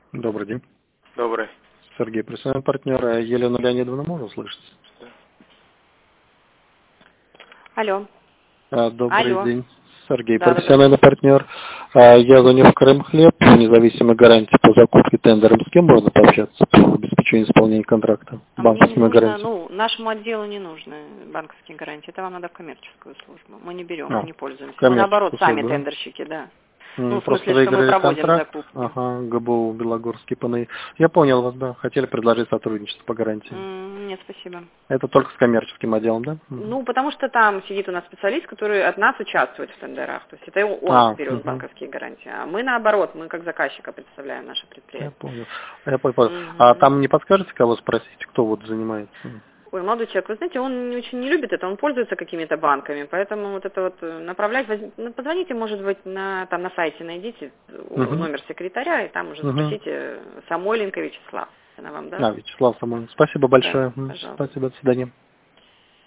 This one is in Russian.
Добрый день. Добрый. Сергей, профессиональный партнер. Елену Леонидовну можно услышать? Алло. Добрый Алло. день. Сергей, Да. профессиональный партнер. Я звоню в Крым Хлеб, независимой гарантии по закупке тендером. С кем можно пообщаться по обеспечению исполнения контракта? А мне не Банковскими нужно, гарантиями. нашему отделу не нужны банковские гарантии. Это вам надо в коммерческую службу. Мы не берем, мы не пользуемся. Мы наоборот Коммерческую сами службу, да? тендерщики, да. В Просто смысле, что мы выиграли проводим контракт. закупки. Ага, ГБУ Белогорский ПНИ. Я понял вас, да. Хотели предложить сотрудничество по гарантии. Нет, спасибо. Это только с коммерческим отделом, да? Потому что там сидит у нас специалист, который от нас участвует в тендерах. То есть это он берет банковские гарантии. А мы наоборот, мы как заказчика представляем наше предприятие. Я понял. А там не подскажете, кого спросить, кто вот занимается? Ой, молодой человек, вы знаете, он очень не любит это, он пользуется какими-то банками, поэтому вот это вот направлять, позвоните, может быть, на сайте найдите номер секретаря, и там уже спросите Самойленко Вячеслав. Она вам даст? Вячеслав Самойлов. Спасибо большое. Да, пожалуйста. Спасибо, до свидания.